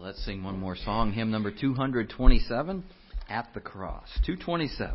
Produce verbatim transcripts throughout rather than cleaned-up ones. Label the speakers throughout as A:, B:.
A: Let's sing one more song, hymn number two twenty-seven, At the Cross. two twenty-seven.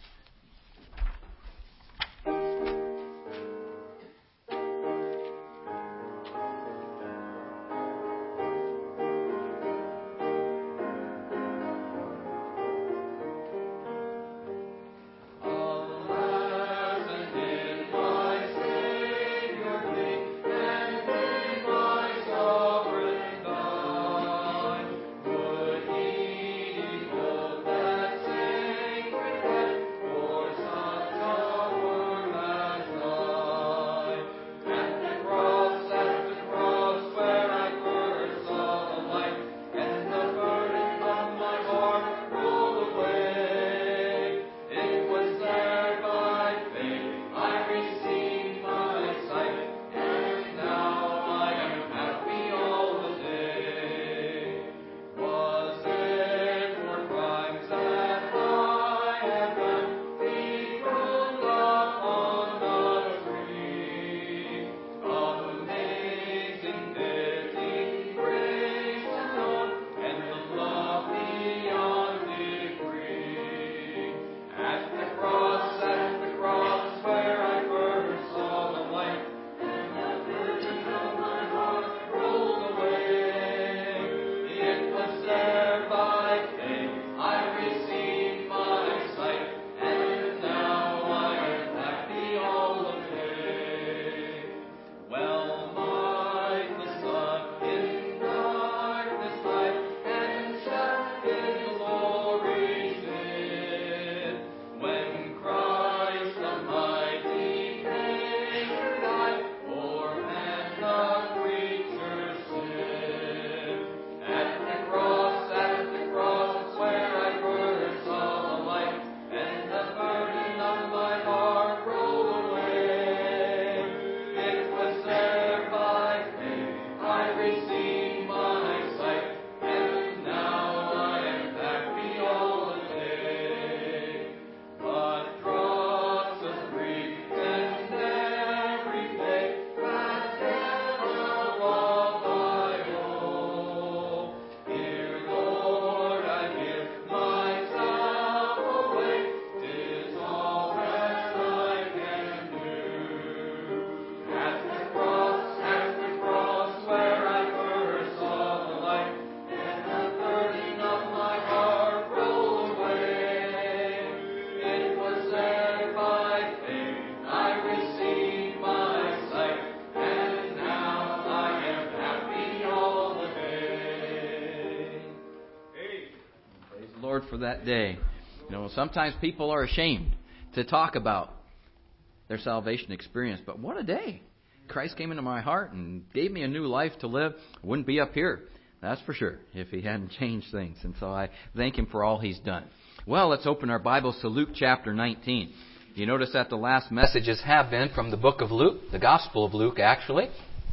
A: For that day. You know, sometimes people are ashamed to talk about their salvation experience, but what a day. Christ came into my heart and gave me a new life to live. I wouldn't be up here, that's for sure, if He hadn't changed things. And so I thank Him for all He's done. Well, let's open our Bibles to Luke chapter nineteen. You notice that the last messages have been from the book of Luke, the Gospel of Luke, actually.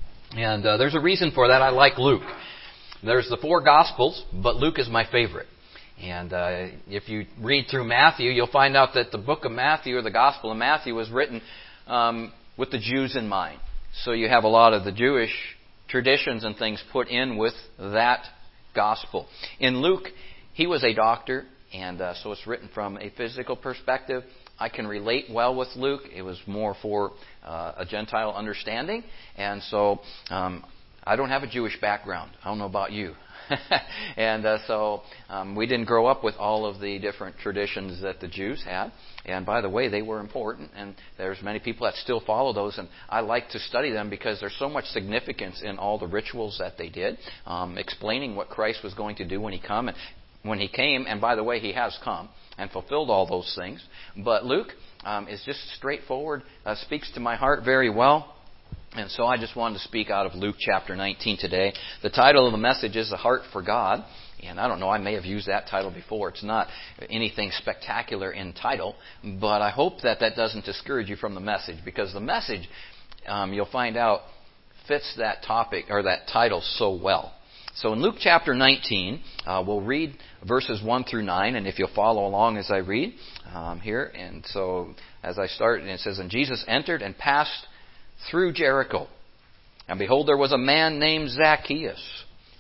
A: And uh, there's a reason for that. I like Luke. There's the four Gospels, but Luke is my favorite. And uh, if you read through Matthew, you'll find out that the book of Matthew, or the Gospel of Matthew, was written um, with the Jews in mind. So you have a lot of the Jewish traditions and things put in with that Gospel. In Luke, he was a doctor, and uh, so it's written from a physical perspective. I can relate well with Luke. It was more for uh, a Gentile understanding. And so um, I don't have a Jewish background. I don't know about you. and uh, so um, we didn't grow up with all of the different traditions that the Jews had. And by the way, they were important, and there's many people that still follow those. And I like to study them because there's so much significance in all the rituals that they did, um, explaining what Christ was going to do when He come and when He came. And by the way, He has come and fulfilled all those things. But Luke um, is just straightforward, uh, speaks to my heart very well. And so I just wanted to speak out of Luke chapter nineteen today. The title of the message is A Heart for God. And I don't know, I may have used that title before. It's not anything spectacular in title. But I hope that that doesn't discourage you from the message. Because the message, um, you'll find out, fits that topic or that title so well. So in Luke chapter nineteen, uh, we'll read verses one through nine. And if you'll follow along as I read um, here. And so as I start, and it says, And Jesus entered and passed through Jericho. And behold, there was a man named Zacchaeus,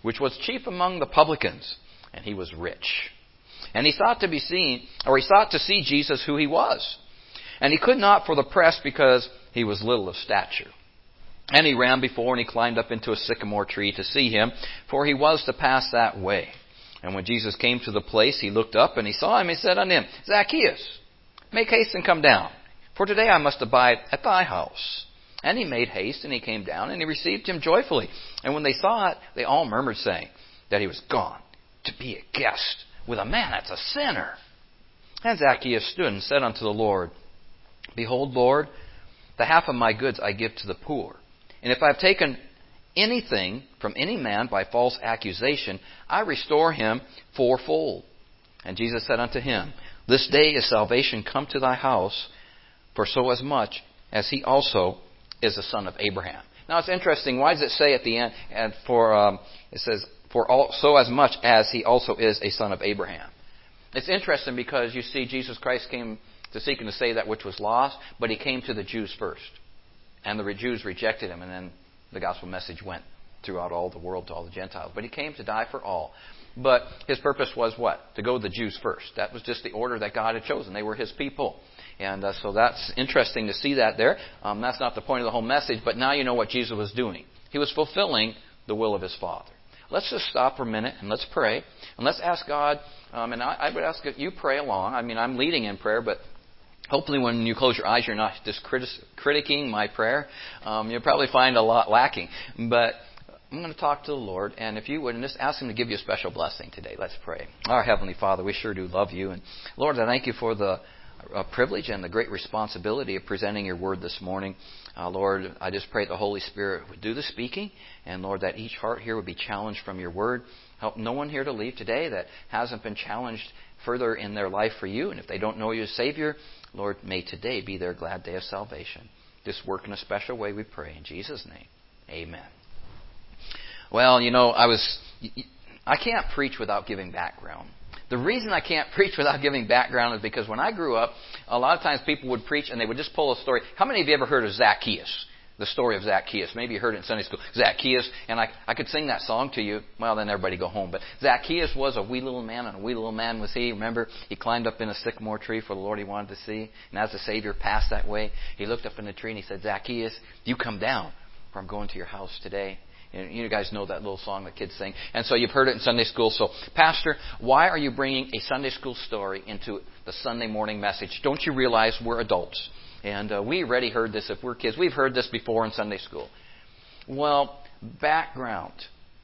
A: which was chief among the publicans, and he was rich. And he sought to be seen, or he sought to see Jesus who he was. And he could not for the press, because he was little of stature. And he ran before, and he climbed up into a sycamore tree to see him, for he was to pass that way. And when Jesus came to the place, he looked up, and he saw him. He said unto him, Zacchaeus, make haste and come down, for today I must abide at thy house. And he made haste, and he came down, and he received him joyfully. And when they saw it, they all murmured, saying that he was gone to be a guest with a man that's a sinner. And Zacchaeus stood and said unto the Lord, Behold, Lord, the half of my goods I give to the poor. And if I have taken anything from any man by false accusation, I restore him fourfold. And Jesus said unto him, This day is salvation come to thy house, for so as much as he also is a son of Abraham. Now it's interesting. Why does it say at the end, and for um, it says, for all, so as much as he also is a son of Abraham? It's interesting because you see Jesus Christ came to seek and to save that which was lost, but he came to the Jews first. And the Jews rejected him, and then the gospel message went throughout all the world to all the Gentiles. But he came to die for all. But his purpose was what? To go to the Jews first. That was just the order that God had chosen. They were his people. And uh, so that's interesting to see that there. Um, that's not the point of the whole message, but now you know what Jesus was doing. He was fulfilling the will of his Father. Let's just stop for a minute and let's pray. And let's ask God, um, and I, I would ask that you pray along. I mean, I'm leading in prayer, but hopefully when you close your eyes, you're not just critic- critiquing my prayer. Um, you'll probably find a lot lacking. But I'm going to talk to the Lord, and if you would, and just ask him to give you a special blessing today. Let's pray. Our Heavenly Father, we sure do love you. And Lord, I thank you for the uh, privilege and the great responsibility of presenting your word this morning. Uh, Lord, I just pray the Holy Spirit would do the speaking, and Lord, that each heart here would be challenged from your word. Help no one here to leave today that hasn't been challenged further in their life for you. And if they don't know you as Savior, Lord, may today be their glad day of salvation. Just work in a special way, we pray. In Jesus' name, amen. Well, you know, I was, I can't preach without giving background. The reason I can't preach without giving background is because when I grew up, a lot of times people would preach and they would just pull a story. How many of you ever heard of Zacchaeus? The story of Zacchaeus. Maybe you heard it in Sunday school. Zacchaeus, and I, I could sing that song to you. Well, then everybody go home. But Zacchaeus was a wee little man, and a wee little man was he. Remember, he climbed up in a sycamore tree for the Lord he wanted to see. And as the Savior passed that way, he looked up in the tree and he said, Zacchaeus, you come down, for I'm going to your house today. And you guys know that little song that kids sing. And so you've heard it in Sunday school. So, Pastor, why are you bringing a Sunday school story into the Sunday morning message? Don't you realize we're adults? And uh, we already heard this if we're kids. We've heard this before in Sunday school. Well, background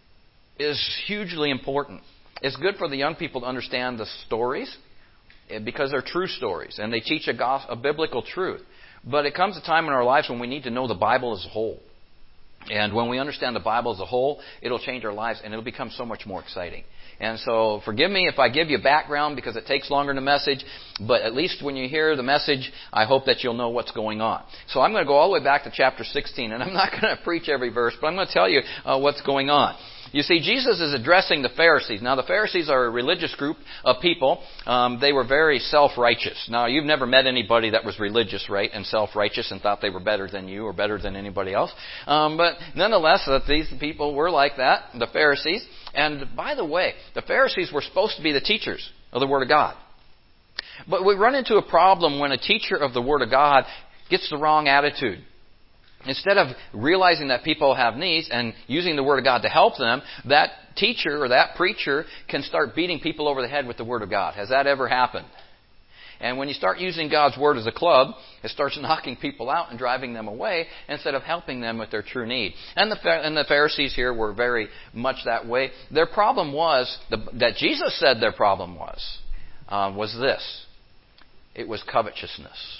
A: is hugely important. It's good for the young people to understand the stories because they're true stories and they teach a, gospel, a biblical truth. But it comes a time in our lives when we need to know the Bible as a whole. And when we understand the Bible as a whole, it'll change our lives and it'll become so much more exciting. And so forgive me if I give you background because it takes longer in the message, but at least when you hear the message, I hope that you'll know what's going on. So I'm going to go all the way back to chapter sixteen, and I'm not going to preach every verse, but I'm going to tell you uh, what's going on. You see, Jesus is addressing the Pharisees. Now, the Pharisees are a religious group of people. Um, they were very self-righteous. Now, you've never met anybody that was religious, right, and self-righteous and thought they were better than you or better than anybody else. Um, but nonetheless, that these people were like that, the Pharisees. And by the way, the Pharisees were supposed to be the teachers of the Word of God. But we run into a problem when a teacher of the Word of God gets the wrong attitude. Instead of realizing that people have needs and using the Word of God to help them, that teacher or that preacher can start beating people over the head with the Word of God. Has that ever happened? And when you start using God's Word as a club, it starts knocking people out and driving them away instead of helping them with their true need. And the, and the Pharisees here were very much that way. Their problem was, the, that Jesus said their problem was, uh, was this. It was covetousness.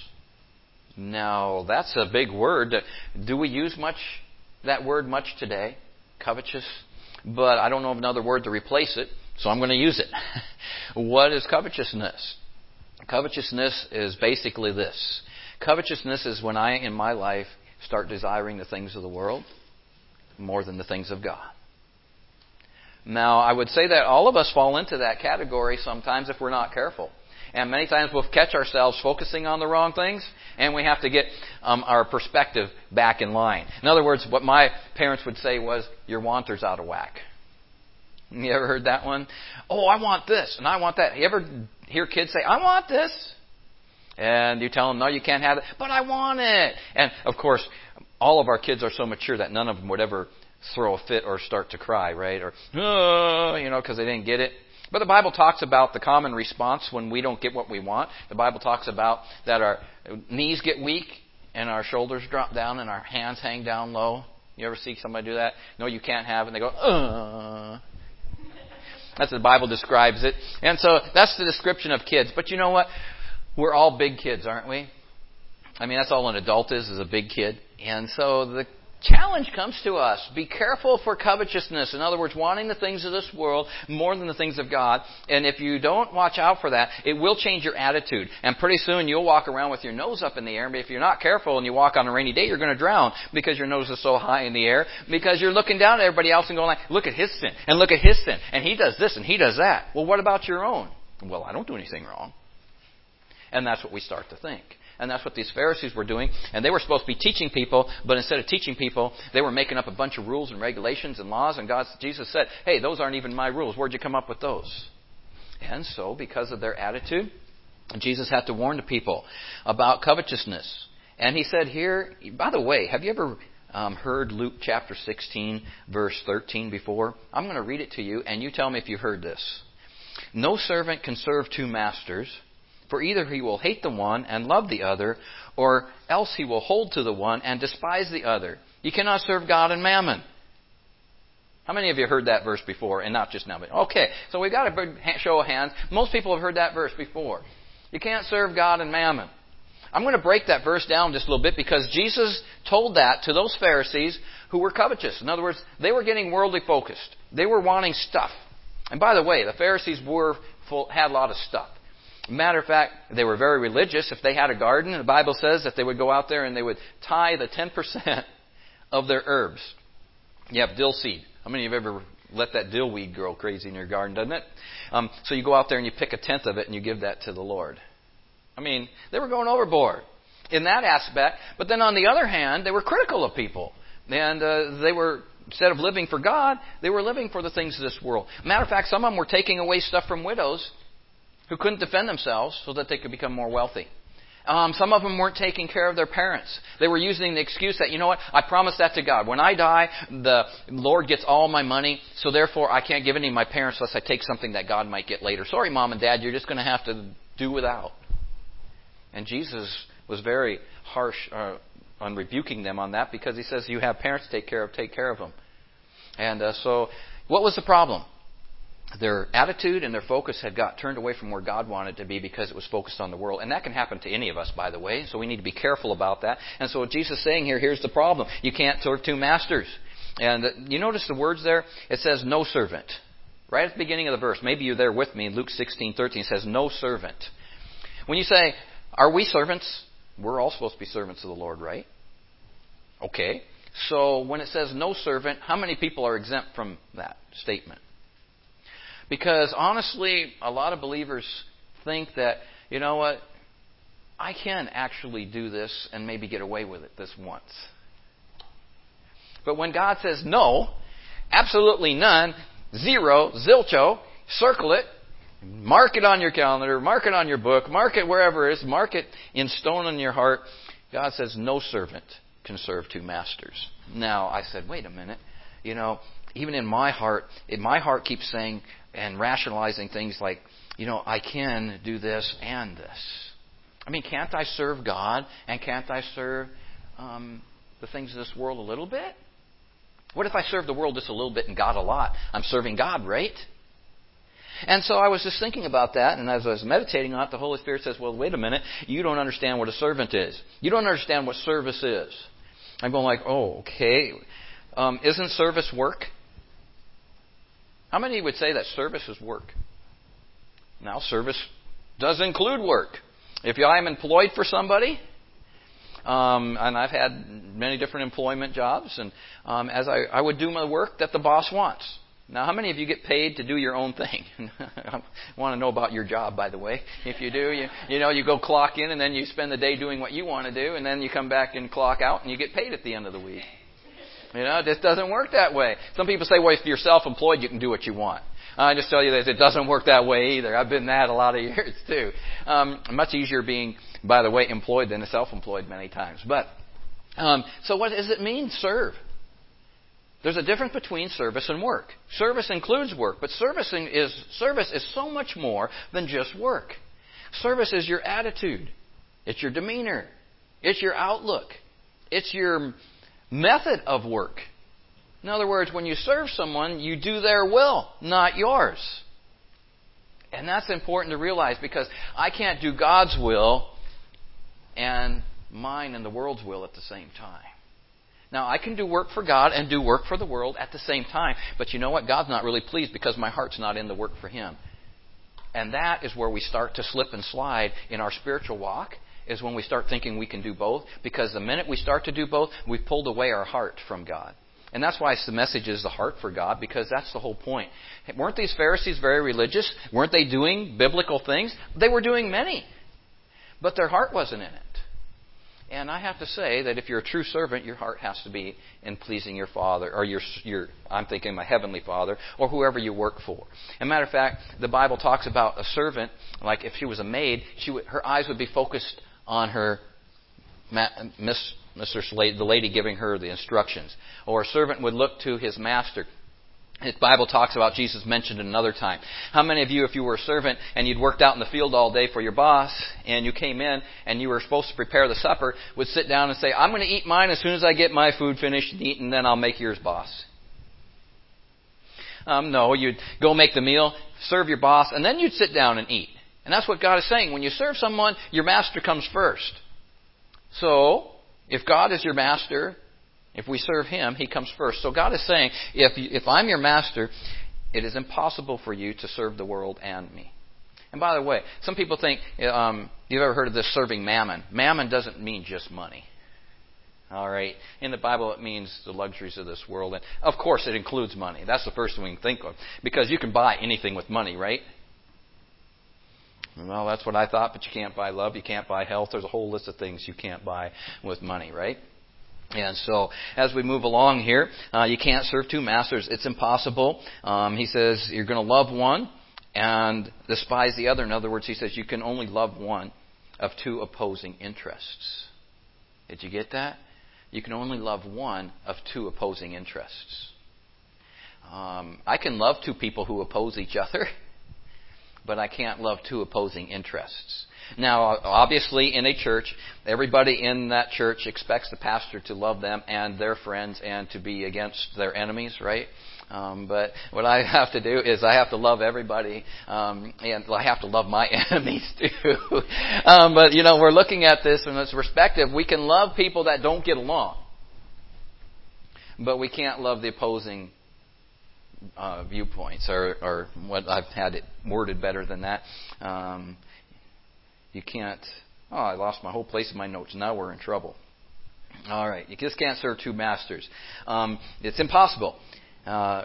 A: Now, that's a big word. Do we use much that word much today? Covetous. But I don't know of another word to replace it, so I'm going to use it. What is covetousness? Covetousness is basically this. Covetousness is when I, in my life, start desiring the things of the world more than the things of God. Now, I would say that all of us fall into that category sometimes if we're not careful. And many times we'll catch ourselves focusing on the wrong things, and we have to get um, our perspective back in line. In other words, what my parents would say was, your wanter's out of whack. You ever heard that one? Oh, I want this and I want that. You ever hear kids say, I want this? And you tell them, no, you can't have it. But I want it. And, of course, all of our kids are so mature that none of them would ever throw a fit or start to cry, right? Or, oh, you know, because they didn't get it. But the Bible talks about the common response when we don't get what we want. The Bible talks about that our knees get weak and our shoulders drop down and our hands hang down low. You ever see somebody do that? No, you can't have it. And they go, uh. That's how the Bible describes it. And so that's the description of kids. But you know what? We're all big kids, aren't we? I mean, that's all an adult is, is a big kid. And so the challenge comes to us. Be careful for covetousness. In other words, wanting the things of this world more than the things of God. And if you don't watch out for that, it will change your attitude. And pretty soon you'll walk around with your nose up in the air. But if you're not careful and you walk on a rainy day, you're going to drown because your nose is so high in the air. Because you're looking down at everybody else and going like, look at his sin and look at his sin. And he does this and he does that. Well, what about your own? Well, I don't do anything wrong. And that's what we start to think. And that's what these Pharisees were doing. And they were supposed to be teaching people, but instead of teaching people, they were making up a bunch of rules and regulations and laws. And God, Jesus said, hey, those aren't even my rules. Where'd you come up with those? And so, because of their attitude, Jesus had to warn the people about covetousness. And he said here, by the way, have you ever um, heard Luke chapter sixteen, verse thirteen before? I'm going to read it to you, and you tell me if you've heard this. No servant can serve two masters. For either he will hate the one and love the other, or else he will hold to the one and despise the other. You cannot serve God and mammon. How many of you heard that verse before? And not just now, but okay. So we've got a big show of hands. Most people have heard that verse before. You can't serve God and mammon. I'm going to break that verse down just a little bit because Jesus told that to those Pharisees who were covetous. In other words, they were getting worldly focused. They were wanting stuff. And by the way, the Pharisees were full, had a lot of stuff. Matter of fact, they were very religious. If they had a garden, the Bible says that they would go out there and they would tithe the ten percent of their herbs. You have dill seed. How many of you have ever let that dill weed grow crazy in your garden, doesn't it? Um, so you go out there and you pick a tenth of it and you give that to the Lord. I mean, they were going overboard in that aspect. But then on the other hand, they were critical of people. And uh, they were, instead of living for God, they were living for the things of this world. Matter of fact, some of them were taking away stuff from widows who couldn't defend themselves so that they could become more wealthy. Um, some of them weren't taking care of their parents. They were using the excuse that, you know what, I promised that to God. When I die, the Lord gets all my money, so therefore I can't give any to my parents unless I take something that God might get later. Sorry, Mom and Dad, you're just going to have to do without. And Jesus was very harsh uh, on rebuking them on that because he says, you have parents to take care of, take care of them. And uh, so what was the problem? Their attitude and their focus had got turned away from where God wanted to be because it was focused on the world. And that can happen to any of us, by the way. So we need to be careful about that. And so what Jesus is saying here, here's the problem. You can't serve two masters. And you notice the words there? It says no servant. Right at the beginning of the verse. Maybe you're there with me in Luke sixteen thirteen. It says no servant. When you say, are we servants? We're all supposed to be servants of the Lord, right? Okay. So when it says no servant, how many people are exempt from that statement? Because honestly, a lot of believers think that, you know what, I can actually do this and maybe get away with it this once. But when God says no, absolutely none, zero, zilcho, circle it, mark it on your calendar, mark it on your book, mark it wherever it is, mark it in stone in your heart. God says no servant can serve two masters. Now, I said, wait a minute, you know, even in my heart, in my heart keeps saying and rationalizing things like, you know, I can do this and this. I mean, can't I serve God and can't I serve um, the things of this world a little bit? What if I serve the world just a little bit and God a lot? I'm serving God, right? And so I was just thinking about that, and as I was meditating on it, the Holy Spirit says, well, wait a minute, you don't understand what a servant is. You don't understand what service is. I'm going like, oh, okay. Um, isn't service work? How many would say that service is work? Now, service does include work. If I'm employed for somebody, um, and I've had many different employment jobs, and um, as I, I would do my work that the boss wants. Now, how many of you get paid to do your own thing? I want to know about your job, by the way. If you do, you, you know, you go clock in, and then you spend the day doing what you want to do, and then you come back and clock out, and you get paid at the end of the week. You know, it just doesn't work that way. Some people say, well, if you're self-employed, you can do what you want. I just tell you that it doesn't work that way either. I've been that a lot of years too. Um, much easier being, by the way, employed than self-employed many times. But um, so what does it mean, serve? There's a difference between service and work. Service includes work, but servicing is service is so much more than just work. Service is your attitude. It's your demeanor. It's your outlook. It's your method of work. In other words, when you serve someone, you do their will, not yours. And that's important to realize, because I can't do God's will and mine and the world's will at the same time. Now, I can do work for God and do work for the world at the same time. But you know what? God's not really pleased because my heart's not in the work for Him. And that is where we start to slip and slide in our spiritual walk, is when we start thinking we can do both. Because the minute we start to do both, we've pulled away our heart from God. And that's why the message is the heart for God, because that's the whole point. Weren't these Pharisees very religious? Weren't they doing biblical things? They were doing many. But their heart wasn't in it. And I have to say that if you're a true servant, your heart has to be in pleasing your Father, or your, your I'm thinking my Heavenly Father, or whoever you work for. As a matter of fact, the Bible talks about a servant, like if she was a maid, she would, her eyes would be focused on her miss, Mister Slade, the lady giving her the instructions. Or a servant would look to his master. The Bible talks about, Jesus mentioned it another time. How many of you, if you were a servant and you'd worked out in the field all day for your boss, and you came in and you were supposed to prepare the supper, would sit down and say, I'm going to eat mine as soon as I get my food finished and eaten, and then I'll make yours, boss? Um, no, you'd go make the meal, serve your boss, and then you'd sit down and eat. And that's what God is saying. When you serve someone, your master comes first. So, if God is your master, if we serve Him, He comes first. So God is saying, if you, if I'm your master, it is impossible for you to serve the world and me. And by the way, some people think, um, you've ever heard of this serving mammon. Mammon doesn't mean just money. All right. In the Bible, it means the luxuries of this world. And of course, it includes money. That's the first thing we can think of. Because you can buy anything with money, right? Well, that's what I thought, but you can't buy love. You can't buy health. There's a whole list of things you can't buy with money, right? And so, as we move along here, uh, you can't serve two masters. It's impossible. Um, he says you're going to love one and despise the other. In other words, he says you can only love one of two opposing interests. Did you get that? You can only love one of two opposing interests. Um, I can love two people who oppose each other, but I can't love two opposing interests. Now, obviously, in a church, everybody in that church expects the pastor to love them and their friends and to be against their enemies, right? Um, but what I have to do is I have to love everybody, um, and I have to love my enemies too. um, but, you know, we're looking at this from this perspective. We can love people that don't get along, but we can't love the opposing uh, viewpoints, or, or what I've had it worded better than that. Um, You can't... Oh, I lost my whole place in my notes. Now we're in trouble. All right. You just can't serve two masters. Um, it's impossible. Uh,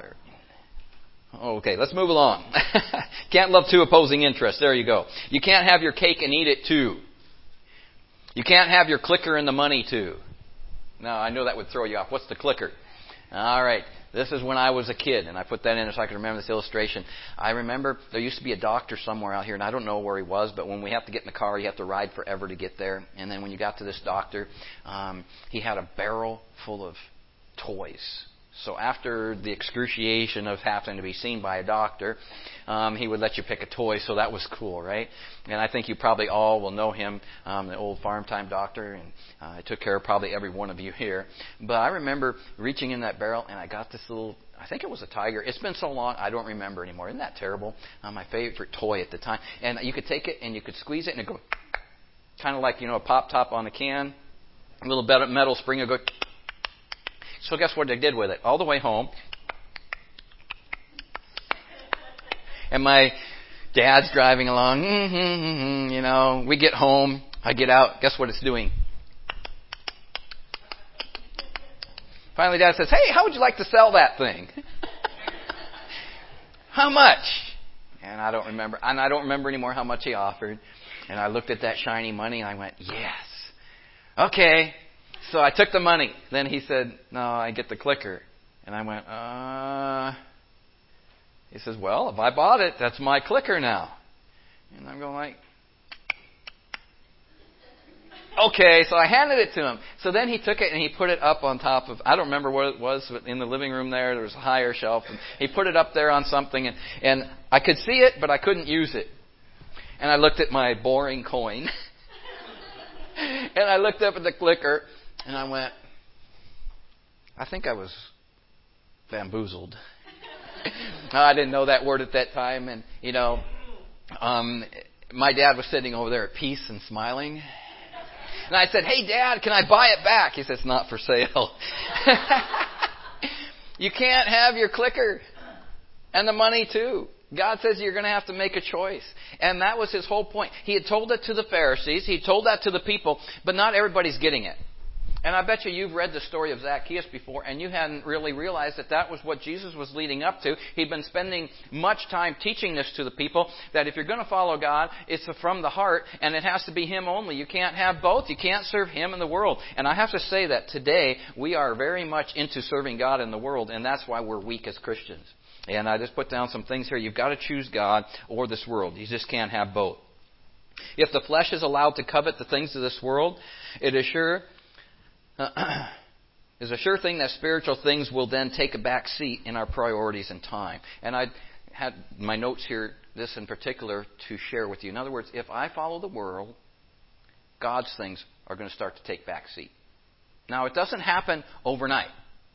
A: okay, let's move along. Can't love two opposing interests. There you go. You can't have your cake and eat it too. You can't have your clicker and the money too. Now, I know that would throw you off. What's the clicker? All right. This is when I was a kid, and I put that in so I can remember this illustration. I remember there used to be a doctor somewhere out here, and I don't know where he was, but when we have to get in the car, you have to ride forever to get there. And then when you got to this doctor, um, he had a barrel full of toys. So after the excruciation of having to be seen by a doctor, um, he would let you pick a toy, so that was cool, right? And I think you probably all will know him, um, the old farm time doctor, and uh, I took care of probably every one of you here. But I remember reaching in that barrel, and I got this little, I think it was a tiger. It's been so long, I don't remember anymore. Isn't that terrible? Uh, my favorite toy at the time. And you could take it, and you could squeeze it, and it'd go kind of like, you know, a pop-top on a can. A little metal spring would go... So guess what I did with it? All the way home. And my dad's driving along. Mm-hmm, you know, we get home. I get out. Guess what it's doing? Finally, Dad says, hey, how would you like to sell that thing? How much? And I don't remember. And I don't remember anymore how much he offered. And I looked at that shiny money and I went, yes. Okay. So I took the money. Then he said, no, I get the clicker. And I went, uh... He says, well, if I bought it, that's my clicker now. And I'm going like, okay. So I handed it to him. So then he took it and he put it up on top of, I don't remember what it was, but in the living room there, there was a higher shelf. And he put it up there on something. And, and I could see it, but I couldn't use it. And I looked at my boring coin. And I looked up at the clicker. And I went, I think I was bamboozled. I didn't know that word at that time. And, you know, um, my dad was sitting over there at peace and smiling. And I said, hey, Dad, can I buy it back? He said, it's not for sale. You can't have your clicker and the money too. God says you're going to have to make a choice. And that was his whole point. He had told it to the Pharisees. He told that to the people, but not everybody's getting it. And I bet you you've read the story of Zacchaeus before, and you hadn't really realized that that was what Jesus was leading up to. He'd been spending much time teaching this to the people, that if you're going to follow God, it's from the heart, and it has to be Him only. You can't have both. You can't serve Him and the world. And I have to say that today we are very much into serving God and the world, and that's why we're weak as Christians. And I just put down some things here. You've got to choose God or this world. You just can't have both. If the flesh is allowed to covet the things of this world, it is sure... Uh, is a sure thing that spiritual things will then take a back seat in our priorities and time. And I had my notes here, this in particular, to share with you. In other words, if I follow the world, God's things are going to start to take back seat. Now, it doesn't happen overnight.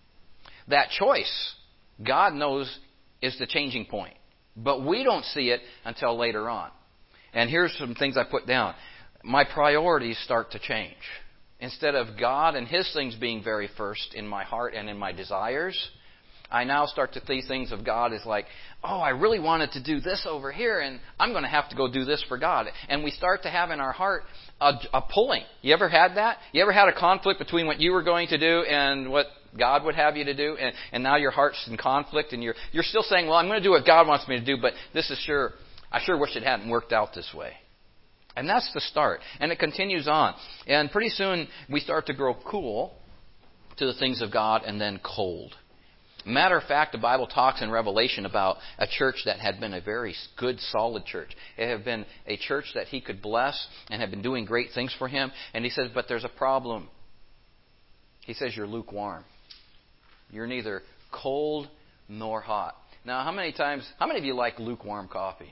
A: That choice, God knows, is the changing point. But we don't see it until later on. And here's some things I put down. My priorities start to change. Instead of God and His things being very first in my heart and in my desires, I now start to see things of God as like, oh, I really wanted to do this over here, and I'm going to have to go do this for God. And we start to have in our heart a, a pulling. You ever had that? You ever had a conflict between what you were going to do and what God would have you to do, and, and now your heart's in conflict, and you're you're still saying, well, I'm going to do what God wants me to do, but this is sure, I sure wish it hadn't worked out this way. And that's the start. And it continues on. And pretty soon we start to grow cool to the things of God and then cold. Matter of fact, the Bible talks in Revelation about a church that had been a very good, solid church. It had been a church that He could bless and had been doing great things for Him. And He says, but there's a problem. He says, you're lukewarm. You're neither cold nor hot. Now, how many times, how many of you like lukewarm coffee?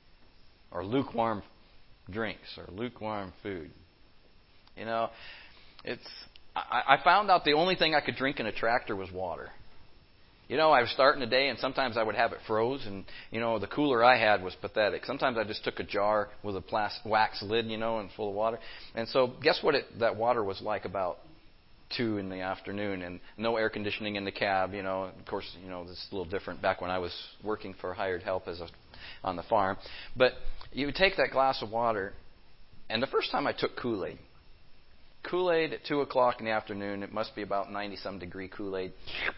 A: Or lukewarm drinks or lukewarm food? You know, it's. I, I found out the only thing I could drink in a tractor was water. You know, I was starting a day, and sometimes I would have it froze, and you know, the cooler I had was pathetic. Sometimes I just took a jar with a plastic wax lid, you know, and full of water. And so, guess what? It, that water was like about two in the afternoon, and no air conditioning in the cab. You know, of course, you know, this is a little different back when I was working for hired help as a on the farm, but you would take that glass of water, and the first time I took Kool-Aid, Kool-Aid at two o'clock in the afternoon, it must be about ninety-some degree Kool-Aid.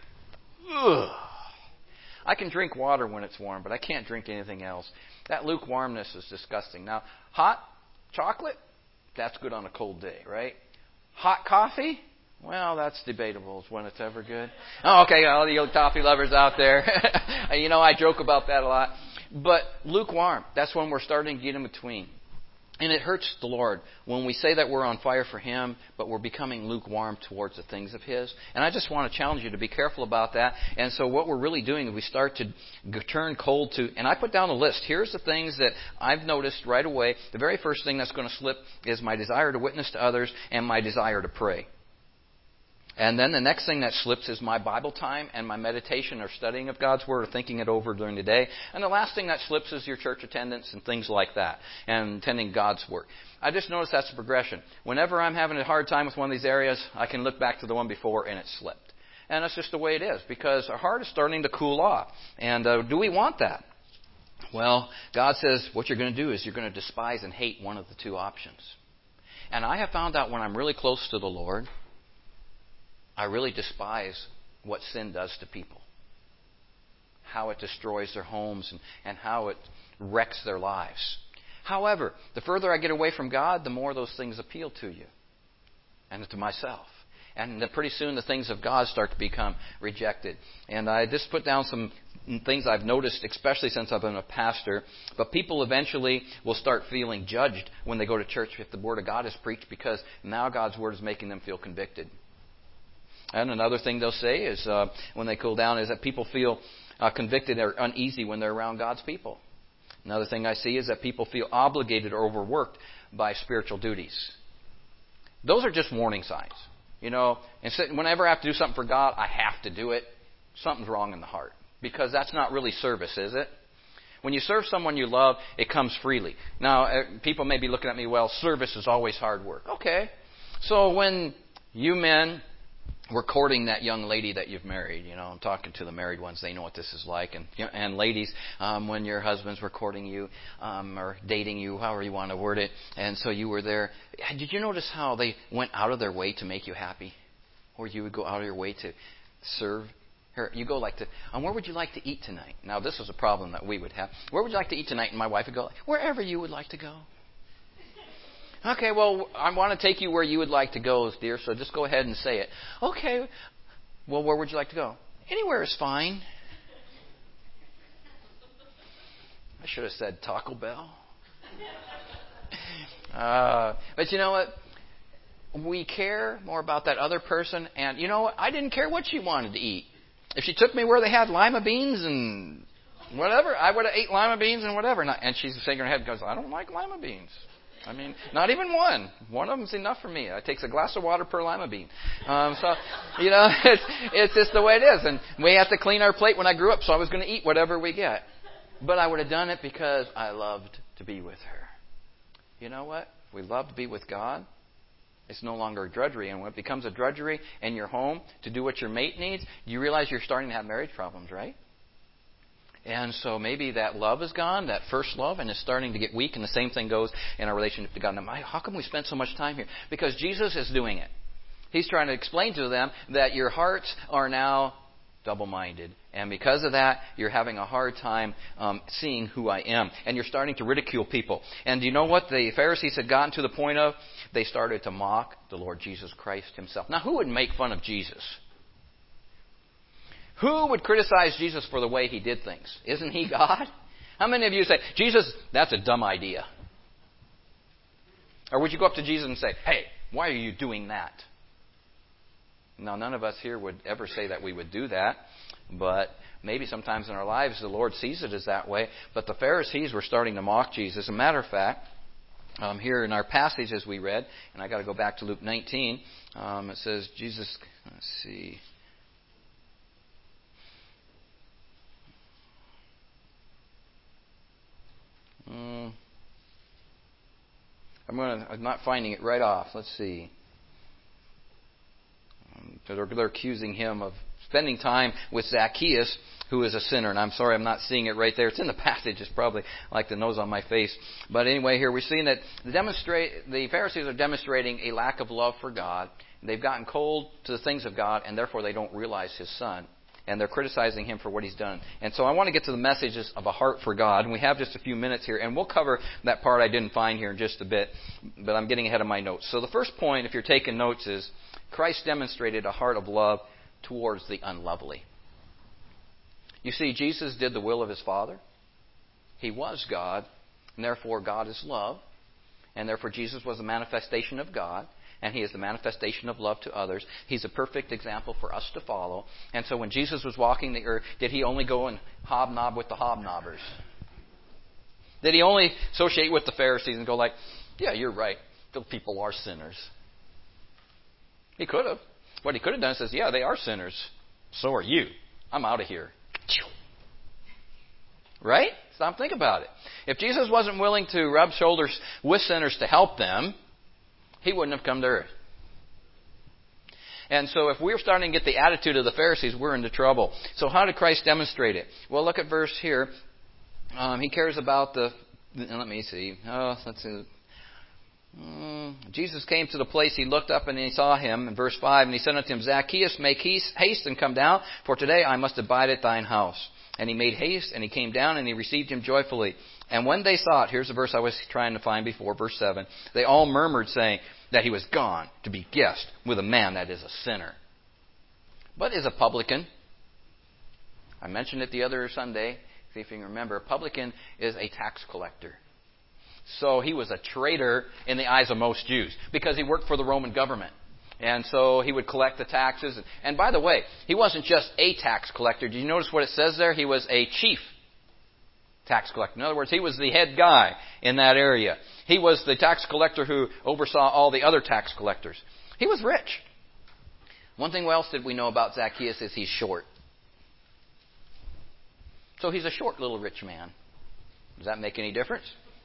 A: Ugh. I can drink water when it's warm, but I can't drink anything else. That lukewarmness is disgusting. Now, hot chocolate, that's good on a cold day, right? Hot coffee? Well, that's debatable when it's ever good. Oh, okay, all the old coffee lovers out there. You know, I joke about that a lot. But lukewarm, that's when we're starting to get in between. And it hurts the Lord when we say that we're on fire for Him, but we're becoming lukewarm towards the things of His. And I just want to challenge you to be careful about that. And so what we're really doing is we start to turn cold to, and I put down a list. Here's the things that I've noticed right away. The very first thing that's going to slip is my desire to witness to others and my desire to pray. And then the next thing that slips is my Bible time and my meditation or studying of God's Word or thinking it over during the day. And the last thing that slips is your church attendance and things like that and attending God's work. I just noticed that's a progression. Whenever I'm having a hard time with one of these areas, I can look back to the one before and it slipped. And that's just the way it is because our heart is starting to cool off. And uh, do we want that? Well, God says what you're going to do is you're going to despise and hate one of the two options. And I have found out when I'm really close to the Lord, I really despise what sin does to people. How it destroys their homes and, and how it wrecks their lives. However, the further I get away from God, the more those things appeal to you and to myself. And the, pretty soon the things of God start to become rejected. And I just put down some things I've noticed, especially since I've been a pastor. But people eventually will start feeling judged when they go to church if the Word of God is preached, because now God's Word is making them feel convicted. And another thing they'll say is, uh, when they cool down, is that people feel uh, convicted or uneasy when they're around God's people. Another thing I see is that people feel obligated or overworked by spiritual duties. Those are just warning signs. You know, and whenever I have to do something for God, I have to do it. Something's wrong in the heart. Because that's not really service, is it? When you serve someone you love, it comes freely. Now, people may be looking at me, well, service is always hard work. Okay. So when you men were courting that young lady that you've married, you know, I'm talking to the married ones, they know what this is like. And and ladies, um, when your husbands were courting you um, or dating you, however you want to word it, and so you were there, did you notice how they went out of their way to make you happy? Or you would go out of your way to serve her? You go like to, um, where would you like to eat tonight? Now, this was a problem that we would have. Where would you like to eat tonight? And my wife would go, wherever you would like to go. Okay, well, I want to take you where you would like to go, dear, so just go ahead and say it. Okay, well, where would you like to go? Anywhere is fine. I should have said Taco Bell. Uh, but you know what? We care more about that other person, and you know what? I didn't care what she wanted to eat. If she took me where they had lima beans and whatever, I would have ate lima beans and whatever. And she's shaking her head and goes, I don't like lima beans. I mean, not even one. One of them's enough for me. It takes a glass of water per lima bean. Um, so, you know, it's, it's just the way it is. And we have to clean our plate when I grew up, so I was going to eat whatever we get. But I would have done it because I loved to be with her. You know what? If we love to be with God, it's no longer a drudgery. And when it becomes a drudgery in your home to do what your mate needs, you realize you're starting to have marriage problems, right? And so maybe that love is gone, that first love, and it's starting to get weak. And the same thing goes in our relationship to God. Now, how come we spend so much time here? Because Jesus is doing it. He's trying to explain to them that your hearts are now double-minded. And because of that, you're having a hard time um, seeing who I am. And you're starting to ridicule people. And do you know what the Pharisees had gotten to the point of? They started to mock the Lord Jesus Christ himself. Now, who would make fun of Jesus? Who would criticize Jesus for the way he did things? Isn't he God? How many of you say, Jesus, that's a dumb idea? Or would you go up to Jesus and say, hey, why are you doing that? Now, none of us here would ever say that we would do that. But maybe sometimes in our lives the Lord sees it as that way. But the Pharisees were starting to mock Jesus. As a matter of fact, um, here in our passage as we read, and I got to go back to Luke nineteen, um, it says, Jesus, let's see. Mm, I'm going to, I'm not finding it right off. Let's see. Um, they're, they're accusing him of spending time with Zacchaeus, who is a sinner. And I'm sorry I'm not seeing it right there. It's in the passage. It's probably like the nose on my face. But anyway, here we're seeing that the, demonstrate, the Pharisees are demonstrating a lack of love for God. They've gotten cold to the things of God, and therefore they don't realize His Son. And they're criticizing Him for what He's done. And so I want to get to the messages of a heart for God. And we have just a few minutes here. And we'll cover that part I didn't find here in just a bit. But I'm getting ahead of my notes. So the first point, if you're taking notes, is Christ demonstrated a heart of love towards the unlovely. You see, Jesus did the will of His Father. He was God. And therefore God is love. And therefore Jesus was a manifestation of God. And He is the manifestation of love to others. He's a perfect example for us to follow. And so when Jesus was walking the earth, did He only go and hobnob with the hobnobbers? Did He only associate with the Pharisees and go like, yeah, you're right, those people are sinners? He could have. What He could have done is says, yeah, they are sinners. So are you. I'm out of here. Right? Stop, think about it. If Jesus wasn't willing to rub shoulders with sinners to help them, He wouldn't have come to earth. And so if we're starting to get the attitude of the Pharisees, we're into trouble. So how did Christ demonstrate it? Well, look at verse here. Um, he cares about the... Let me see. Oh, let's see. Um, Jesus came to the place. He looked up and he saw him. In verse five, and he said unto him, Zacchaeus, make haste and come down, for today I must abide at thine house. And he made haste, and he came down, and he received him joyfully. And when they saw it, here's the verse I was trying to find before, verse seven. They all murmured, saying, that he was gone to be guest with a man that is a sinner. But is a publican. I mentioned it the other Sunday. See if you can remember. A publican is a tax collector. So he was a traitor in the eyes of most Jews because he worked for the Roman government. And so he would collect the taxes. And, and by the way, he wasn't just a tax collector. Did you notice what it says there? He was a chief tax collector. In other words, he was the head guy in that area. He was the tax collector who oversaw all the other tax collectors. He was rich. One thing else that we know about Zacchaeus is he's short. So he's a short little rich man. Does that make any difference?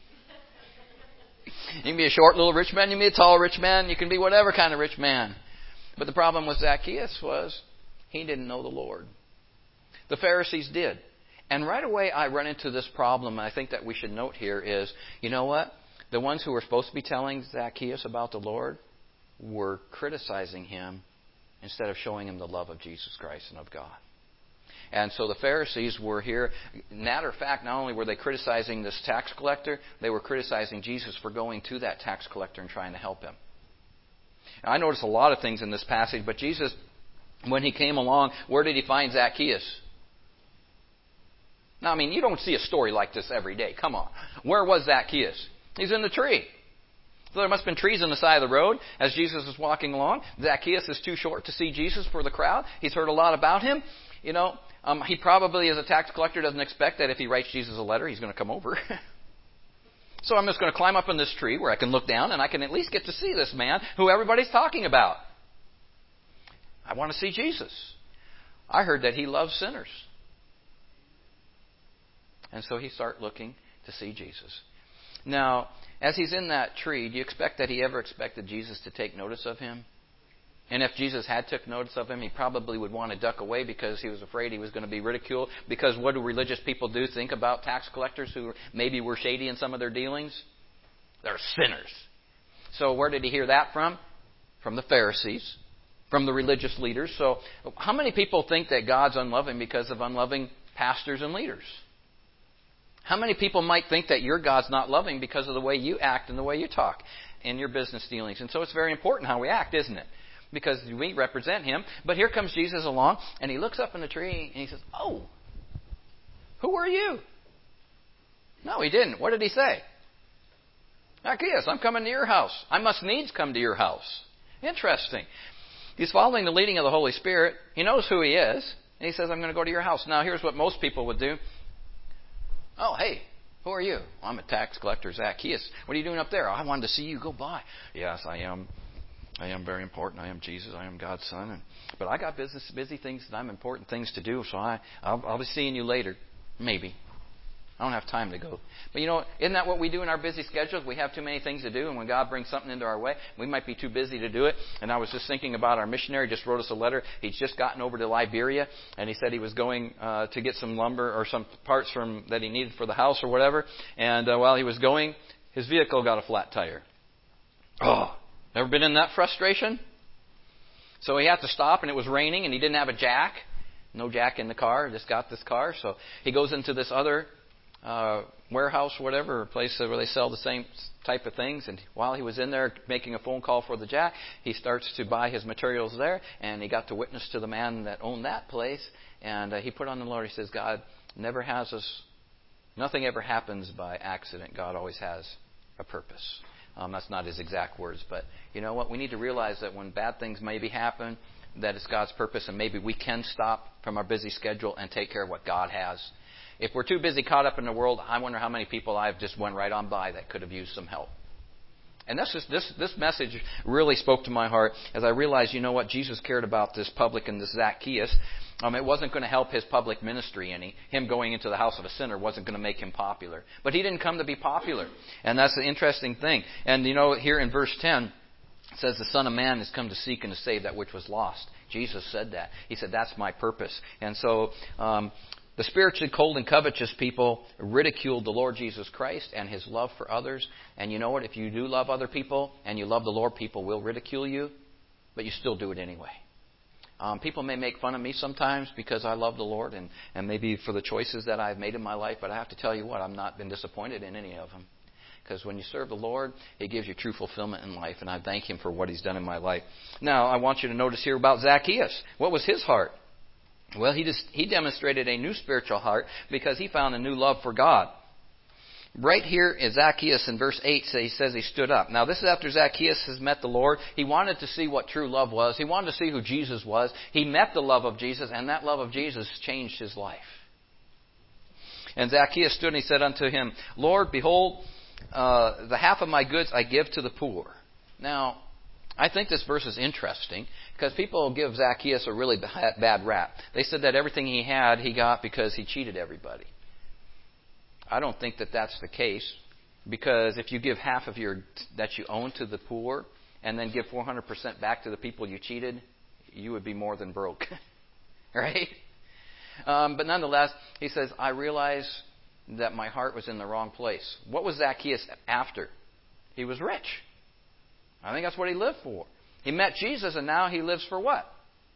A: You can be a short little rich man, you can be a tall rich man, you can be whatever kind of rich man. But the problem with Zacchaeus was he didn't know the Lord. The Pharisees did. And right away I run into this problem, and I think that we should note here is, you know what? The ones who were supposed to be telling Zacchaeus about the Lord were criticizing him instead of showing him the love of Jesus Christ and of God. And so the Pharisees were here. Matter of fact, not only were they criticizing this tax collector, they were criticizing Jesus for going to that tax collector and trying to help him. Now, I notice a lot of things in this passage, but Jesus, when he came along, where did he find Zacchaeus? Now, I mean, you don't see a story like this every day. Come on. Where was Zacchaeus? He's in the tree. So there must have been trees on the side of the road as Jesus is walking along. Zacchaeus is too short to see Jesus for the crowd. He's heard a lot about him. You know, um, he probably, as a tax collector, doesn't expect that if he writes Jesus a letter, he's going to come over. So I'm just going to climb up in this tree where I can look down and I can at least get to see this man who everybody's talking about. I want to see Jesus. I heard that he loves sinners. And so he started looking to see Jesus. Now, as he's in that tree, do you expect that he ever expected Jesus to take notice of him? And if Jesus had took notice of him, he probably would want to duck away because he was afraid he was going to be ridiculed. Because what do religious people do? Think about tax collectors who maybe were shady in some of their dealings? They're sinners. So where did he hear that from? From the Pharisees, from the religious leaders. So how many people think that God's unloving because of unloving pastors and leaders? How many people might think that your God's not loving because of the way you act and the way you talk in your business dealings? And so it's very important how we act, isn't it? Because we represent Him. But here comes Jesus along, and He looks up in the tree, and He says, "Oh, who are you?" No, He didn't. What did He say? "Zacchaeus, I'm coming to your house. I must needs come to your house." Interesting. He's following the leading of the Holy Spirit. He knows who He is, and He says, "I'm going to go to your house." Now, here's what most people would do. "Oh, hey, who are you?" "Well, I'm a tax collector, Zacchaeus. What are you doing up there?" "Oh, I wanted to see you go by." "Yes, I am. I am very important. I am Jesus. I am God's Son. And, but I got business, busy things, and I'm important things to do. So I, I'll, I'll be seeing you later, maybe. I don't have time to go." But you know, isn't that what we do in our busy schedules? We have too many things to do, and when God brings something into our way, we might be too busy to do it. And I was just thinking about our missionary. Just wrote us a letter. He's just gotten over to Liberia, and he said he was going uh, to get some lumber or some parts from that he needed for the house or whatever. And uh, while he was going, his vehicle got a flat tire. Oh, ever been in that frustration? So he had to stop, and it was raining, and he didn't have a jack. No jack in the car. Just got this car. So he goes into this other Uh, warehouse or whatever, a place where they sell the same type of things. And while he was in there making a phone call for the jack, he starts to buy his materials there, and he got to witness to the man that owned that place. And uh, he put on the Lord. He says, "God never has us, nothing ever happens by accident. God always has a purpose." Um, that's not his exact words, but you know what? We need to realize that when bad things maybe happen, that it's God's purpose, and maybe we can stop from our busy schedule and take care of what God has. If we're too busy caught up in the world, I wonder how many people I've just went right on by that could have used some help. And this is, this this message really spoke to my heart as I realized, you know what, Jesus cared about this publican, this Zacchaeus. Um, it wasn't going to help his public ministry any. Him going into the house of a sinner wasn't going to make him popular. But he didn't come to be popular. And that's the interesting thing. And you know, here in verse ten, it says, "The Son of Man has come to seek and to save that which was lost." Jesus said that. He said, "That's my purpose." And so Um, the spiritually cold and covetous people ridiculed the Lord Jesus Christ and His love for others. And you know what? If you do love other people and you love the Lord, people will ridicule you, but you still do it anyway. Um, people may make fun of me sometimes because I love the Lord and, and maybe for the choices that I've made in my life, but I have to tell you what, I've not been disappointed in any of them. Because when you serve the Lord, He gives you true fulfillment in life. And I thank Him for what He's done in my life. Now, I want you to notice here about Zacchaeus. What was his heart? Well, he just he demonstrated a new spiritual heart because he found a new love for God. Right here is Zacchaeus in verse eight. He says he stood up. Now, this is after Zacchaeus has met the Lord. He wanted to see what true love was. He wanted to see who Jesus was. He met the love of Jesus, and that love of Jesus changed his life. And Zacchaeus stood and he said unto him, Lord, behold, uh, the half of my goods I give to the poor. Now, I think this verse is interesting because people give Zacchaeus a really bad rap. They said that everything he had, he got because he cheated everybody. I don't think that that's the case, because if you give half of your that you own to the poor and then give four hundred percent back to the people you cheated, you would be more than broke. Right? Um, but nonetheless, he says, I realize that my heart was in the wrong place. What was Zacchaeus after? He was rich. I think that's what he lived for. He met Jesus, and now he lives for what?